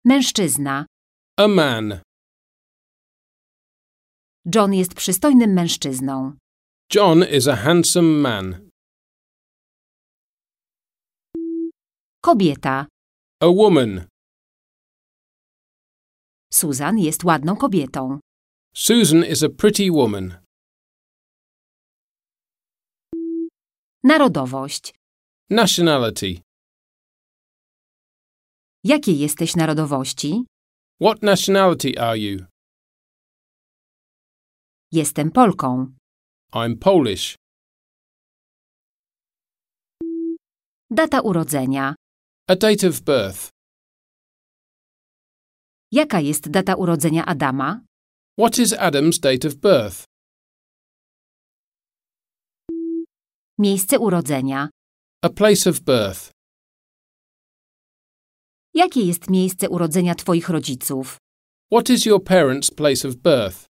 Mężczyzna. A man. John jest przystojnym mężczyzną. John is a handsome man. Kobieta. A woman. Susan jest ładną kobietą. Susan is a pretty woman. Narodowość. Nationality. Jakiej jesteś narodowości? What nationality are you? Jestem Polką. I'm Polish. Data urodzenia. A date of birth. Jaka jest data urodzenia Adama? What is Adam's date of birth? Miejsce urodzenia. A place of birth. Jakie jest miejsce urodzenia twoich rodziców? What is your parents' place of birth?